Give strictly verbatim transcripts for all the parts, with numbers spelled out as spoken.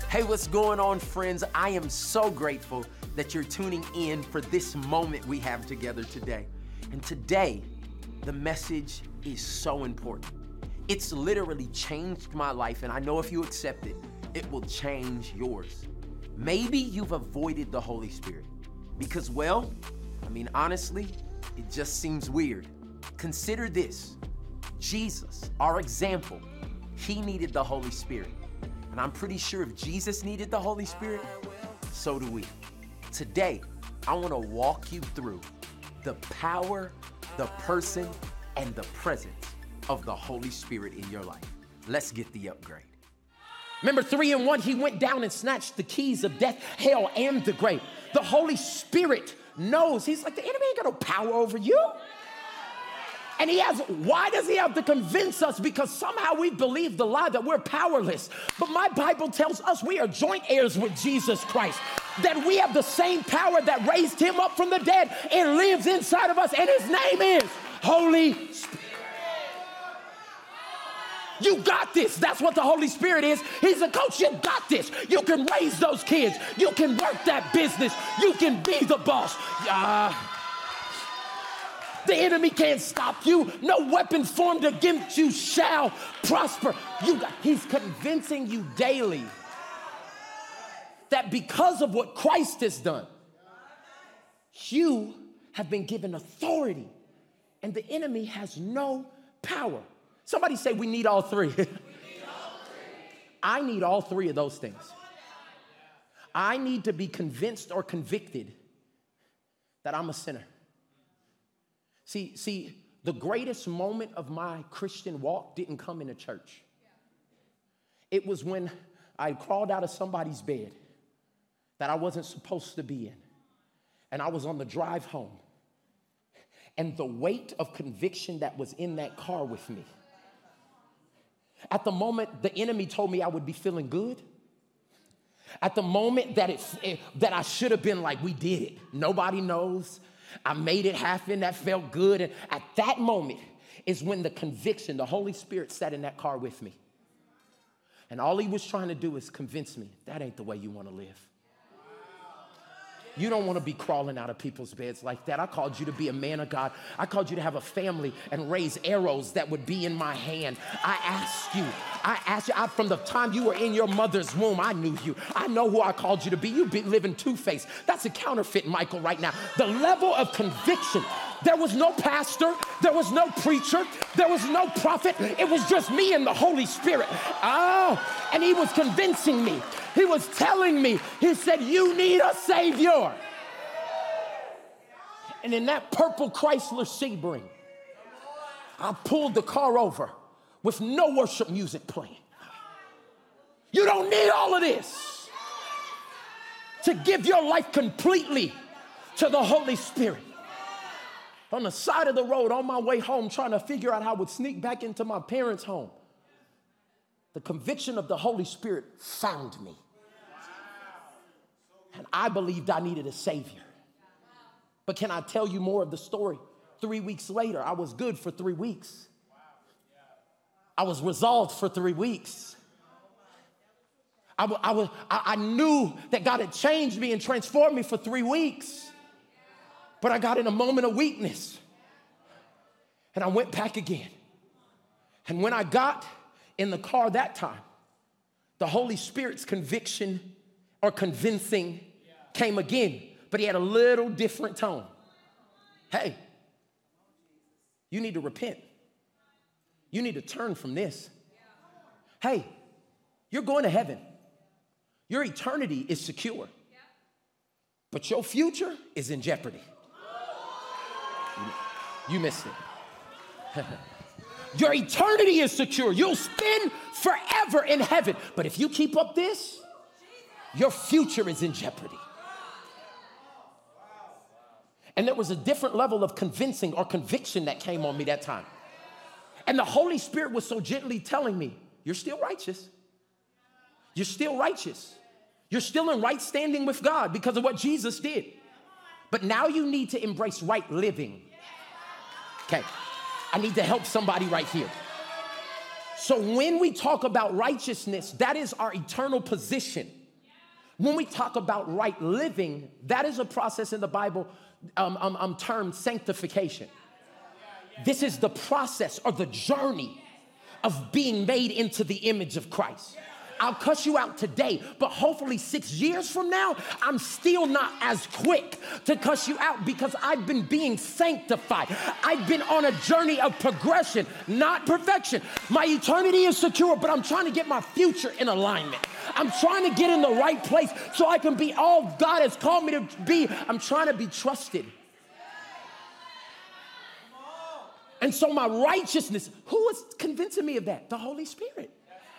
Hey, what's going on, friends? I am so grateful that you're tuning in for this moment we have together today. And today, the message is so important. It's literally changed my life, and I know if you accept it, it will change yours. Maybe you've avoided the Holy Spirit because, well, I mean, honestly, it just seems weird. Consider this. Jesus, our example, he needed the Holy Spirit. And I'm pretty sure if Jesus needed the Holy Spirit, so do we. Today, I want to walk you through the power, the person, and the presence of the Holy Spirit in your life. Let's get the upgrade. Remember, three and one, he went down and snatched the keys of death, hell, and the grave. The Holy Spirit knows. He's like, the enemy ain't got no power over you. And he has, why does he have to convince us? Because somehow we believe the lie that we're powerless. But my Bible tells us we are joint heirs with Jesus Christ, that we have the same power that raised him up from the dead. It lives inside of us, and his name is Holy Spirit. You got this. That's what the Holy Spirit is. He's a coach. You got this. You can raise those kids. You can work that business. You can be the boss. Uh, The enemy can't stop you. No weapon formed against you shall prosper. You got, he's convincing you daily that because of what Christ has done, you have been given authority, and the enemy has no power. Somebody say, we need all three. We need all three. I need all three of those things. I need to be convinced or convicted that I'm a sinner. See, see, the greatest moment of my Christian walk didn't come in a church. It was when I crawled out of somebody's bed that I wasn't supposed to be in, and I was on the drive home, and the weight of conviction that was in that car with me. At the moment the enemy told me I would be feeling good, at the moment that it, it that I should have been like, we did it, nobody knows, I made it happen, that felt good. And at that moment is when the conviction, the Holy Spirit sat in that car with me. And all he was trying to do is convince me, that ain't the way you want to live. You don't want to be crawling out of people's beds like that. I called you to be a man of God. I called you to have a family and raise arrows that would be in my hand. I asked you, I asked you, I, from the time you were in your mother's womb, I knew you. I know who I called you to be. You've been living two-faced. That's a counterfeit, Michael, right now. The level of conviction. There was no pastor. There was no preacher. There was no prophet. It was just me and the Holy Spirit. Oh, and he was convincing me. He was telling me, he said, you need a Savior. And in that purple Chrysler Sebring, I pulled the car over with no worship music playing. You don't need all of this to give your life completely to the Holy Spirit. On the side of the road, on my way home, trying to figure out how I would sneak back into my parents' home, the conviction of the Holy Spirit found me. And I believed I needed a Savior. But can I tell you more of the story? Three weeks later, I was good for three weeks. I was resolved for three weeks. I, I, was, I, I knew that God had changed me and transformed me for three weeks. But I got in a moment of weakness. And I went back again. And when I got in the car that time, the Holy Spirit's conviction or convincing came again, but he had a little different tone. Hey, you need to repent. You need to turn from this. Hey, you're going to heaven. Your eternity is secure, but your future is in jeopardy. You missed it. Your eternity is secure. You'll spend forever in heaven. But if you keep up this, your future is in jeopardy. And there was a different level of convincing or conviction that came on me that time. And the Holy Spirit was so gently telling me, you're still righteous. You're still righteous. You're still in right standing with God because of what Jesus did. But now you need to embrace right living. Okay, I need to help somebody right here. So when we talk about righteousness, that is our eternal position When we talk about right living, that is a process in the Bible um, um, um, termed sanctification. This is the process or the journey of being made into the image of Christ. I'll cuss you out today, but hopefully six years from now, I'm still not as quick to cuss you out because I've been being sanctified. I've been on a journey of progression, not perfection. My eternity is secure, but I'm trying to get my future in alignment. I'm trying to get in the right place so I can be all God has called me to be. I'm trying to be trusted. And so my righteousness, who is convincing me of that? The Holy Spirit.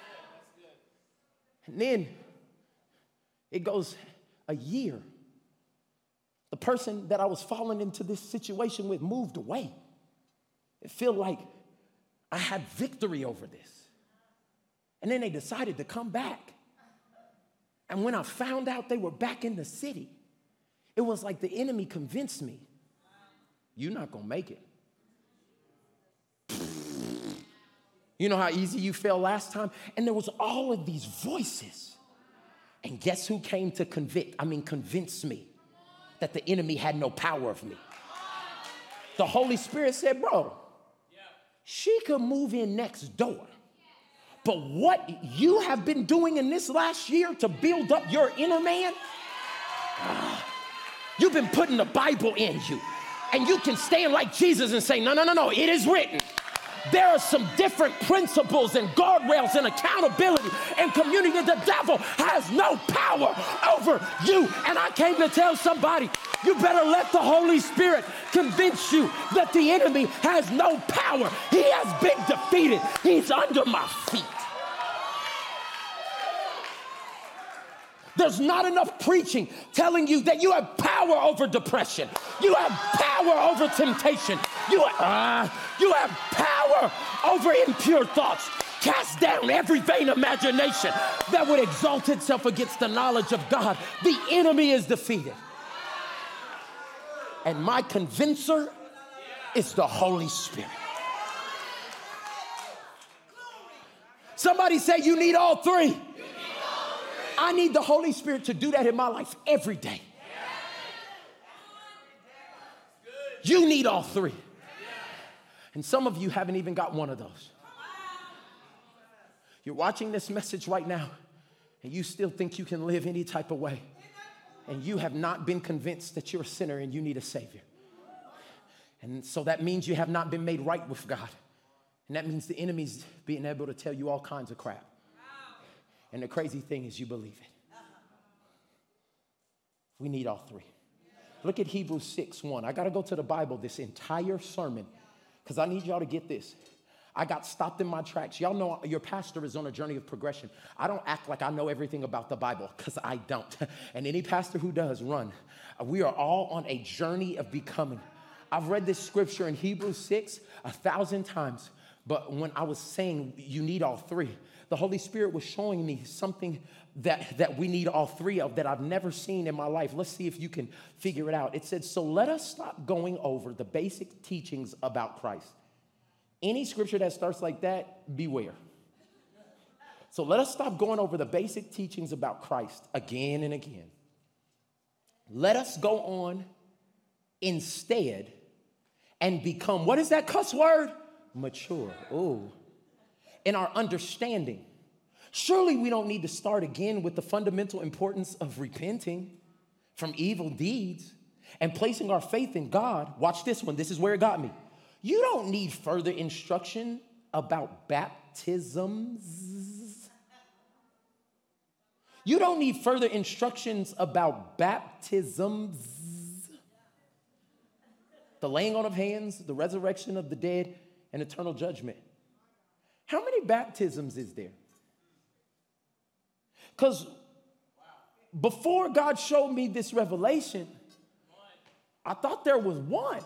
And then it goes a year. The person that I was falling into this situation with moved away. It felt like I had victory over this. And then they decided to come back. And when I found out they were back in the city, it was like the enemy convinced me, you're not going to make it. You know how easy you felt last time? And there was all of these voices. And guess who came to convict? I mean, convince me that the enemy had no power of me. The Holy Spirit said, bro, she could move in next door. But what you have been doing in this last year to build up your inner man, uh, you've been putting the Bible in you. And you can stand like Jesus and say, no, no, no, no, it is written. There are some different principles and guardrails and accountability and community. The devil has no power over you. And I came to tell somebody, you better let the Holy Spirit convince you that the enemy has no power. He has been defeated. He's under my feet. There's not enough preaching telling you that you have power over depression. You have power over temptation. You, uh, you have power over impure thoughts. Cast down every vain imagination that would exalt itself against the knowledge of God. The enemy is defeated. And my convincer is the Holy Spirit. Somebody say you need all three. I need the Holy Spirit to do that in my life every day. You need all three. And some of you haven't even got one of those. You're watching this message right now, and you still think you can live any type of way. And you have not been convinced that you're a sinner and you need a Savior. And so that means you have not been made right with God. And that means the enemy's being able to tell you all kinds of crap. And the crazy thing is you believe it. We need all three. Look at Hebrews six one. I got to go to the Bible this entire sermon because I need y'all to get this. I got stopped in my tracks. Y'all know your pastor is on a journey of progression. I don't act like I know everything about the Bible because I don't. And any pastor who does, run. We are all on a journey of becoming. I've read this scripture in Hebrews six a thousand times. But when I was saying you need all three, the Holy Spirit was showing me something that, that we need all three of that I've never seen in my life. Let's see if you can figure it out. It said, so let us stop going over the basic teachings about Christ. Any scripture that starts like that, beware. So let us stop going over the basic teachings about Christ again and again. Let us go on instead and become, what is that cuss word? Mature. Ooh. In our understanding. Surely we don't need to start again with the fundamental importance of repenting from evil deeds and placing our faith in God. Watch this one. This is where it got me. You don't need further instruction about baptisms. You don't need further instructions about baptisms. The laying on of hands, the resurrection of the dead, and eternal judgment. How many baptisms is there? Because before God showed me this revelation, I thought there was one.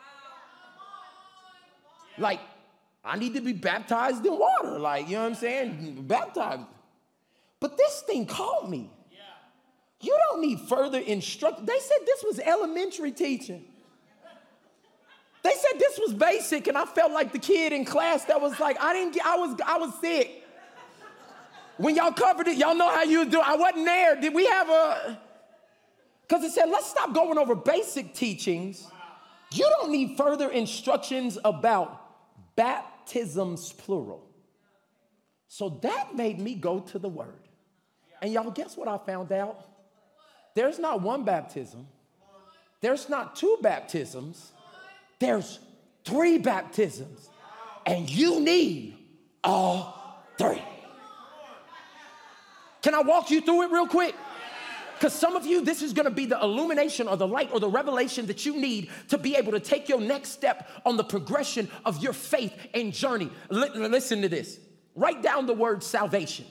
Like, I need to be baptized in water. Like, you know what I'm saying? Baptized. But this thing caught me. You don't need further instruction. They said this was elementary teaching. They said this was basic, and I felt like the kid in class that was like, I didn't get, I was, I was sick. When y'all covered it, y'all know how you do. I wasn't there. Did we have a, because it said, let's stop going over basic teachings. You don't need further instructions about baptisms, plural. So that made me go to the word. And y'all, guess what I found out? There's not one baptism. There's not two baptisms. There's three baptisms. And you need all three. Can I walk you through it real quick? Because some of you, this is going to be the illumination or the light or the revelation that you need to be able to take your next step on the progression of your faith and journey. L- listen to this. Write down the word salvation.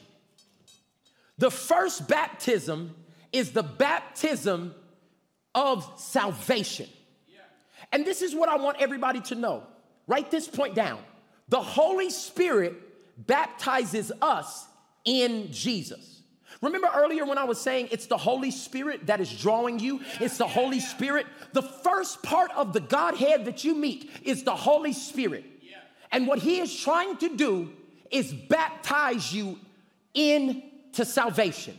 The first baptism is the baptism of salvation. And this is what I want everybody to know. Write this point down. The Holy Spirit baptizes us in Jesus. Remember earlier when I was saying it's the Holy Spirit that is drawing you? It's the Holy Spirit. The first part of the Godhead that you meet is the Holy Spirit. And what he is trying to do is baptize you into salvation.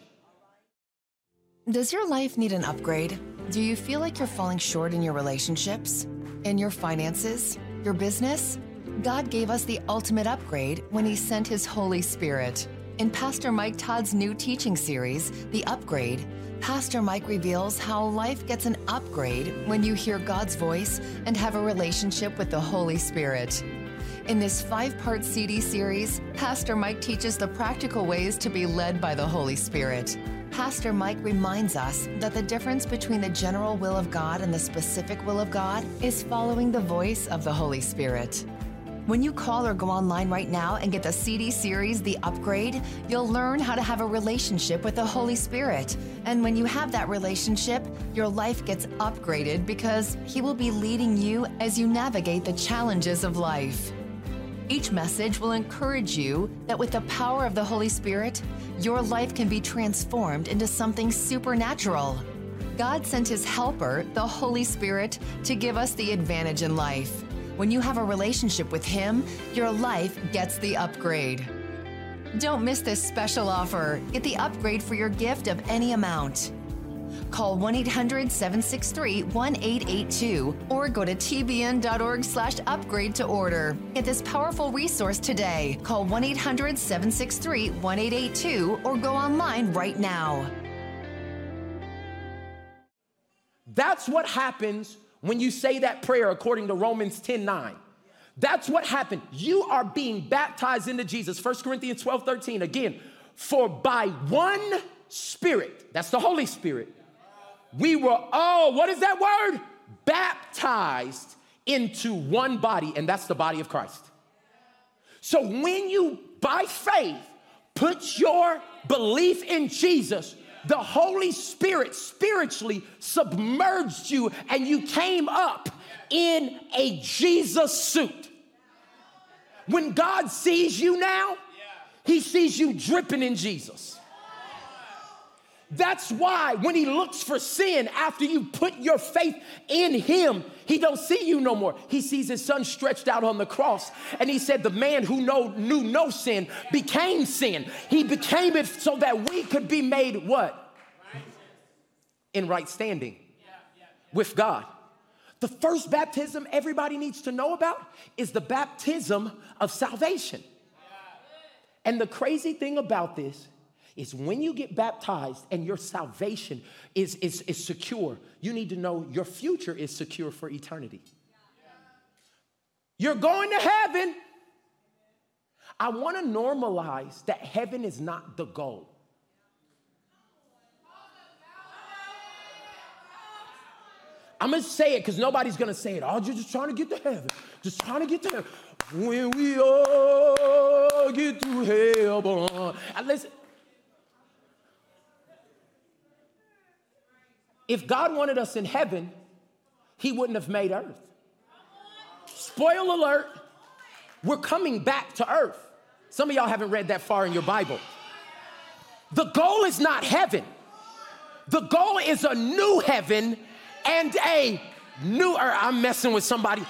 Does your life need an upgrade? Do you feel like you're falling short in your relationships, in your finances, your business? God gave us the ultimate upgrade when he sent his Holy Spirit. In Pastor Mike Todd's new teaching series, The Upgrade, Pastor Mike reveals how life gets an upgrade when you hear God's voice and have a relationship with the Holy Spirit. In this five-part C D series, Pastor Mike teaches the practical ways to be led by the Holy Spirit. Pastor Mike reminds us that the difference between the general will of God and the specific will of God is following the voice of the Holy Spirit. When you call or go online right now and get the C D series, The Upgrade, you'll learn how to have a relationship with the Holy Spirit. And when you have that relationship, your life gets upgraded because he will be leading you as you navigate the challenges of life. Each message will encourage you that with the power of the Holy Spirit, your life can be transformed into something supernatural. God sent his helper, the Holy Spirit, to give us the advantage in life. When you have a relationship with him, your life gets the upgrade. Don't miss this special offer. Get the upgrade for your gift of any amount. Call one eight hundred seven six three one eight eight two or go to t b n dot org slash upgrade to order. Get this powerful resource today. Call one eight hundred seven six three one eight eight two or go online right now. That's what happens when you say that prayer according to Romans ten nine. That's what happened. You are being baptized into Jesus. First Corinthians twelve thirteen. Again, for by one Spirit, that's the Holy Spirit, we were all, what is that word? Baptized into one body, and that's the body of Christ. So when you, by faith, put your belief in Jesus, the Holy Spirit spiritually submerged you and you came up in a Jesus suit. When God sees you now, he sees you dripping in Jesus. That's why when he looks for sin after you put your faith in him, he don't see you no more. He sees his son stretched out on the cross. And he said the man who know, knew no sin became sin. He became it so that we could be made what? In right standing with God. The first baptism everybody needs to know about is the baptism of salvation. And the crazy thing about this is when you get baptized and your salvation is, is, is secure, you need to know your future is secure for eternity. You're going to heaven. I want to normalize that heaven is not the goal. I'm going to say it because nobody's going to say it. Oh, you're just trying to get to heaven. Just trying to get to heaven. When we all get to heaven. And listen. If God wanted us in heaven, he wouldn't have made earth. Spoiler alert, we're coming back to earth. Some of y'all haven't read that far in your Bible. The goal is not heaven. The goal is a new heaven and a new earth. I'm messing with somebody.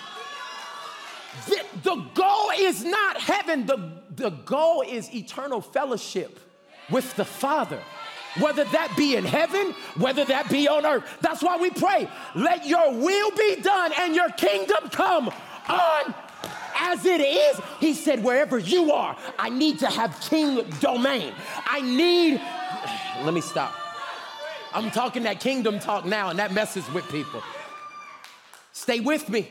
The, the goal is not heaven. The, the goal is eternal fellowship with the Father, whether that be in heaven, whether that be on earth. That's why we pray, let your will be done and your kingdom come on as it is. He said, wherever you are, I need to have king domain. I need, let me stop. I'm talking that kingdom talk now, and that messes with people. Stay with me.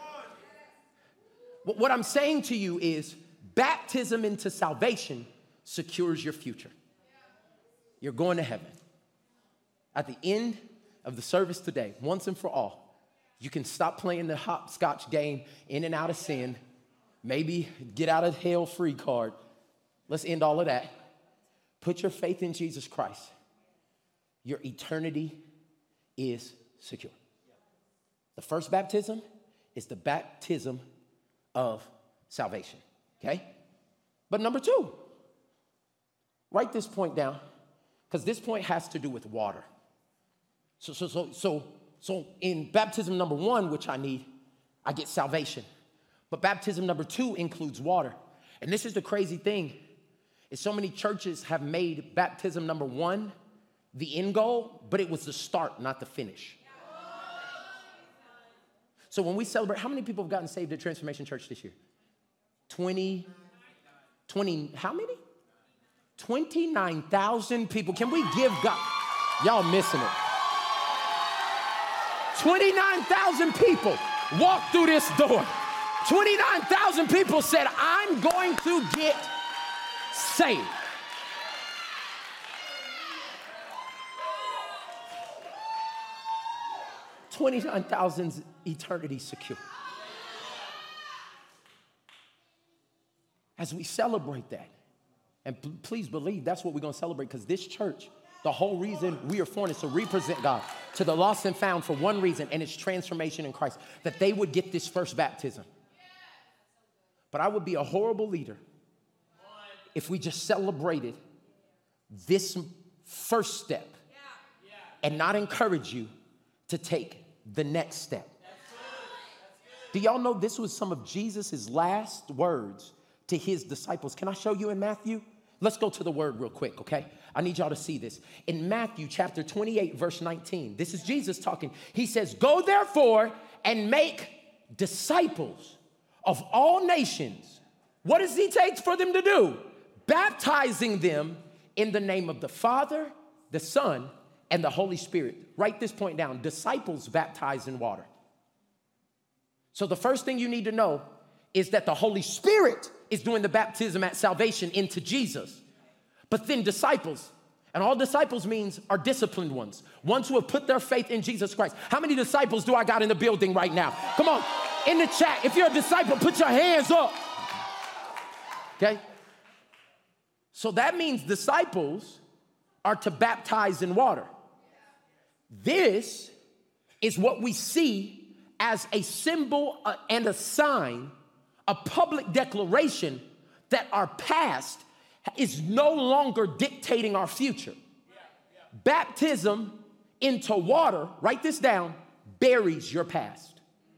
What I'm saying to you is baptism into salvation secures your future. You're going to heaven. At the end of the service today, once and for all, you can stop playing the hopscotch game, in and out of sin, maybe get out of hell free card. Let's end all of that. Put your faith in Jesus Christ. Your eternity is secure. The first baptism is the baptism of salvation, okay? But number two, write this point down, because this point has to do with water. So, so, so, so, so in baptism number one, which I need, I get salvation. But baptism number two includes water. And this is the crazy thing, is so many churches have made baptism number one the end goal, but it was the start, not the finish. So when we celebrate, how many people have gotten saved at Transformation Church this year? twenty, twenty, how many? twenty-nine thousand people. Can we give God? Y'all missing it. twenty-nine thousand people walked through this door. twenty-nine thousand people said, I'm going to get saved. twenty-nine thousand eternity secure. As we celebrate that, and p- please believe that's what we're going to celebrate, because this church, the whole reason we are formed is to represent God to the lost and found for one reason, and it's transformation in Christ, that they would get this first baptism. But I would be a horrible leader if we just celebrated this first step and not encourage you to take the next step. Do y'all know this was some of Jesus' last words to his disciples? Can I show you in Matthew? Let's go to the word real quick, okay? I need y'all to see this. In Matthew chapter twenty-eight, verse nineteen, this is Jesus talking. He says, go therefore and make disciples of all nations. What does he take for them to do? Baptizing them in the name of the Father, the Son, and the Holy Spirit. Write this point down. Disciples baptized in water. So the first thing you need to know is that the Holy Spirit is doing the baptism at salvation into Jesus. But then disciples, and all disciples means are disciplined ones, ones who have put their faith in Jesus Christ. How many disciples do I got in the building right now? Come on, in the chat, if you're a disciple, put your hands up. Okay? So that means disciples are to baptize in water. This is what we see as a symbol and a sign, a public declaration that our past is no longer dictating our future. Baptism into water, write this down, buries your past.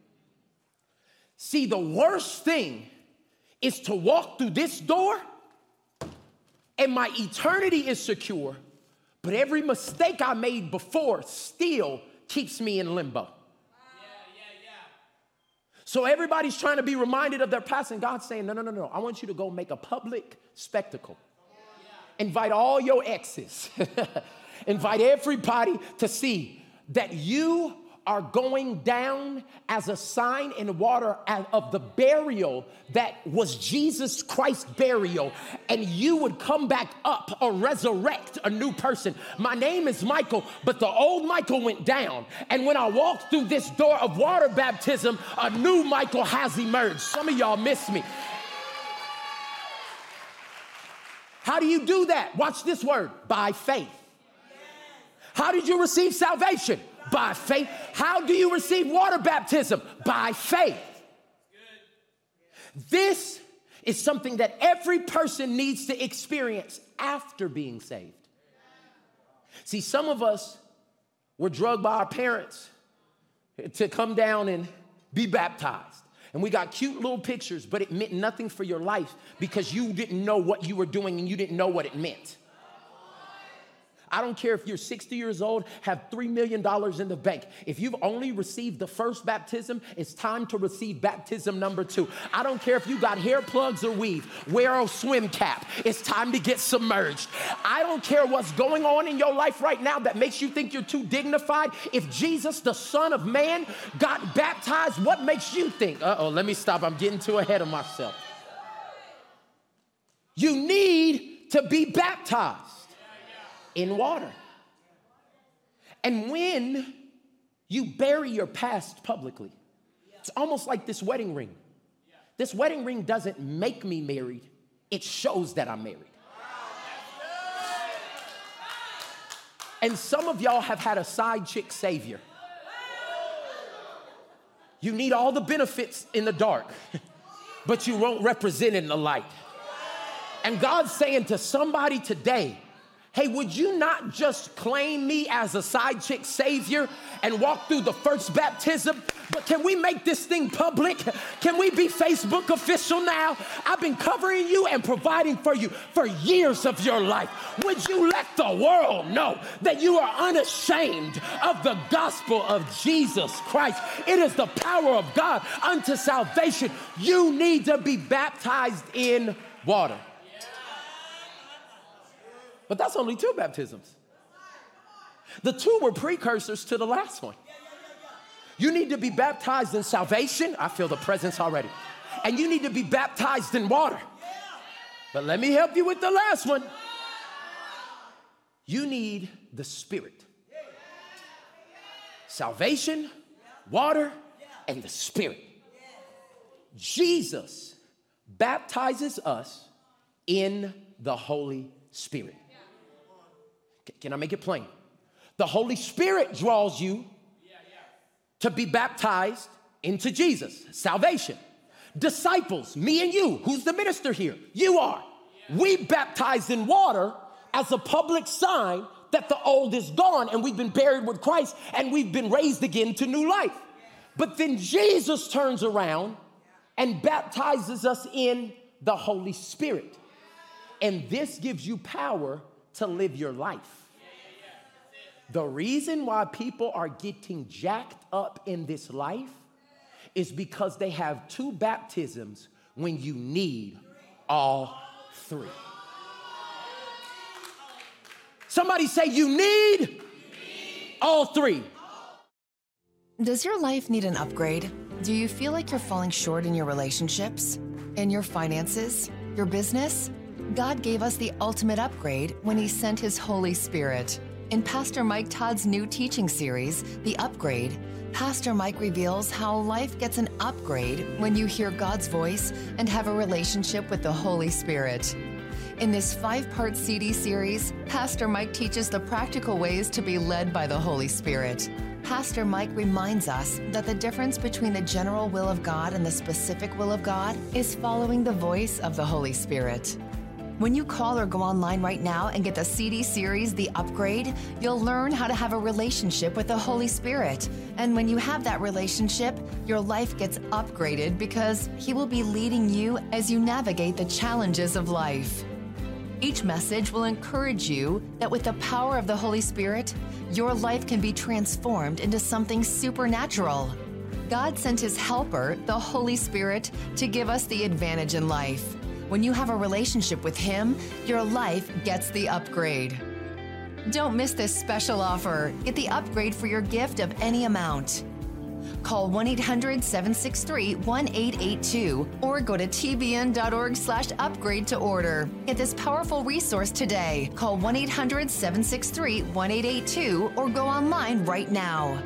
See, the worst thing is to walk through this door and my eternity is secure, but every mistake I made before still keeps me in limbo. Yeah, yeah, yeah. So everybody's trying to be reminded of their past, and God's saying, no, no, no, no. I want you to go make a public spectacle. Yeah. Invite all your exes. Invite everybody to see that you are going down as a sign in water of the burial that was Jesus Christ's burial, and you would come back up or resurrect a new person. My name is Michael, but the old Michael went down, and when I walked through this door of water baptism, a new Michael has emerged. Some of y'all miss me. How do you do that? Watch this word, by faith. How did you receive salvation? By faith. How do you receive water baptism? By faith. This is something that every person needs to experience after being saved. See, some of us were drugged by our parents to come down and be baptized. And we got cute little pictures, but it meant nothing for your life because you didn't know what you were doing and you didn't know what it meant. I don't care if you're sixty years old, have three million dollars in the bank. If you've only received the first baptism, it's time to receive baptism number two. I don't care if you got hair plugs or weave, wear a swim cap. It's time to get submerged. I don't care what's going on in your life right now that makes you think you're too dignified. If Jesus, the Son of Man, got baptized, what makes you think? Uh-oh, let me stop. I'm getting too ahead of myself. You need to be baptized in water. And when you bury your past publicly, it's almost like this wedding ring. This wedding ring doesn't make me married. It shows that I'm married. And some of y'all have had a side chick savior. You need all the benefits in the dark, but you won't represent in the light. And God's saying to somebody today, hey, would you not just claim me as a side chick savior and walk through the first baptism? But can we make this thing public? Can we be Facebook official now? I've been covering you and providing for you for years of your life. Would you let the world know that you are unashamed of the gospel of Jesus Christ? It is the power of God unto salvation. You need to be baptized in water. But that's only two baptisms. The two were precursors to the last one. You need to be baptized in salvation. I feel the presence already. And you need to be baptized in water. But let me help you with the last one. You need the Spirit. Salvation, water, and the Spirit. Jesus baptizes us in the Holy Spirit. Can I make it plain? The Holy Spirit draws you to be baptized into Jesus, salvation. Disciples, me and you, who's the minister here? You are. We baptized in water as a public sign that the old is gone and we've been buried with Christ and we've been raised again to new life. But then Jesus turns around and baptizes us in the Holy Spirit. And this gives you power to live your life. The reason why people are getting jacked up in this life is because they have two baptisms when you need all three. Somebody say, you need all three. Does your life need an upgrade? Do you feel like you're falling short in your relationships, in your finances, your business? God gave us the ultimate upgrade when He sent His Holy Spirit. In Pastor Mike Todd's new teaching series, The Upgrade, Pastor Mike reveals how life gets an upgrade when you hear God's voice and have a relationship with the Holy Spirit. In this five-part C D series, Pastor Mike teaches the practical ways to be led by the Holy Spirit. Pastor Mike reminds us that the difference between the general will of God and the specific will of God is following the voice of the Holy Spirit. When you call or go online right now and get the C D series, The Upgrade, you'll learn how to have a relationship with the Holy Spirit. And when you have that relationship, your life gets upgraded because He will be leading you as you navigate the challenges of life. Each message will encourage you that with the power of the Holy Spirit, your life can be transformed into something supernatural. God sent His helper, the Holy Spirit, to give us the advantage in life. When you have a relationship with Him, your life gets the upgrade. Don't miss this special offer. Get the upgrade for your gift of any amount. Call one eight hundred, seven six three, one eight eight two or go to t b n dot org slash upgrade to order. Get this powerful resource today. Call one eight hundred, seven six three, one eight eight two or go online right now.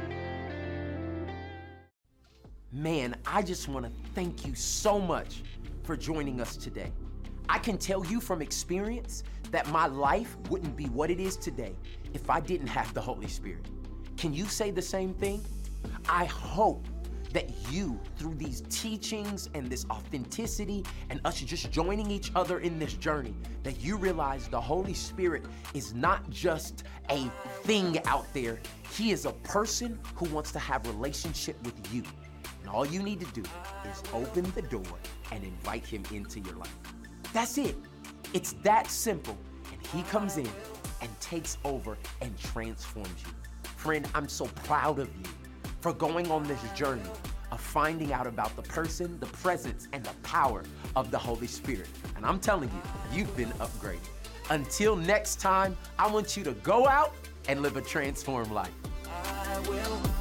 Man, I just want to thank you so much for joining us today. I can tell you from experience that my life wouldn't be what it is today if I didn't have the Holy Spirit. Can you say the same thing? I hope that you, through these teachings and this authenticity and us just joining each other in this journey, that you realize the Holy Spirit is not just a thing out there. He is a person who wants to have a relationship with you. And all you need to do is open the door and invite Him into your life. That's it. It's that simple. And He comes in and takes over and transforms you. Friend, I'm so proud of you for going on this journey of finding out about the person, the presence, and the power of the Holy Spirit. And I'm telling you, you've been upgraded. Until next time, I want you to go out and live a transformed life. I will